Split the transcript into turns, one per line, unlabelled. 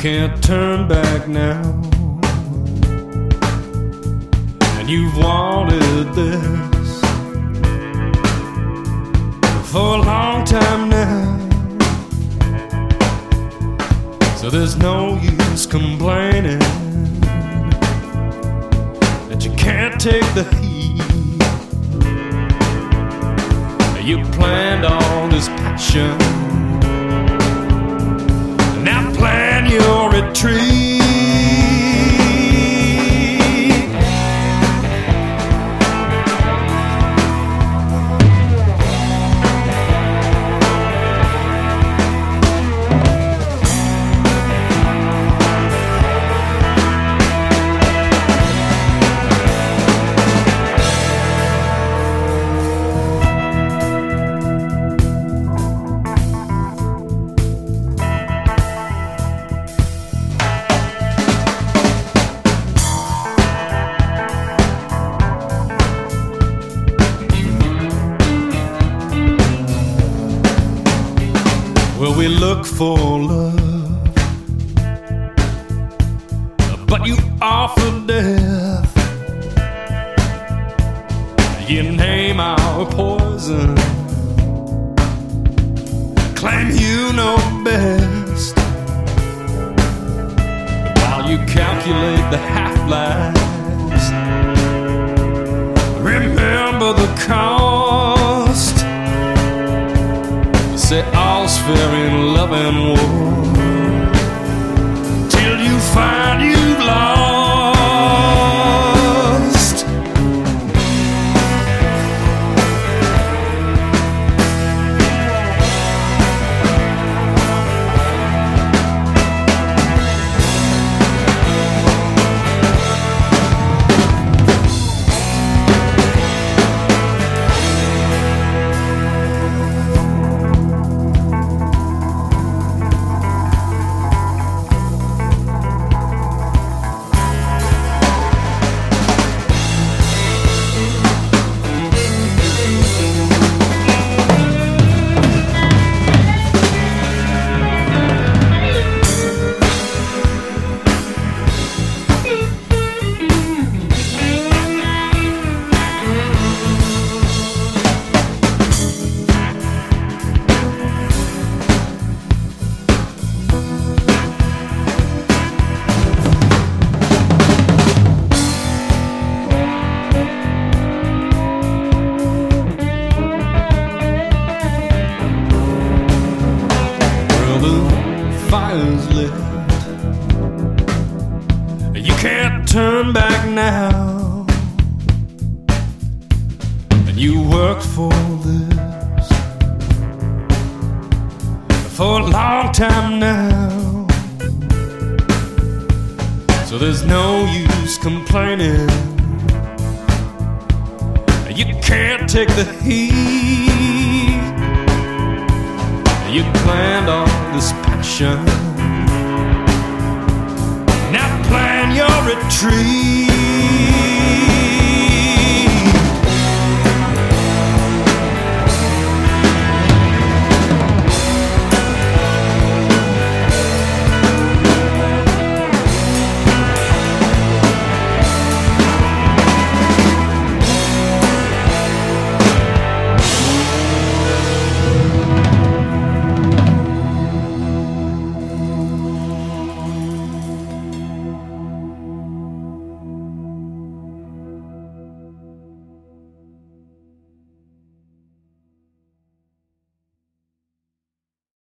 can't turn back now. And you've wanted this for a long time now. So there's no use complaining that you can't take the heat. You planned all this passion, now plan your retreat. Well, we look for love, but you offer death. You name our poison, claim you know best, while you calculate the half-lives. Remember the cost. Say all's fair in love and war, till you find you've lost. Fire's lit, you can't turn back now. And you worked for this for a long time now. So there's no use complaining, you can't take the heat. You planned all this passion, now plan your retreat.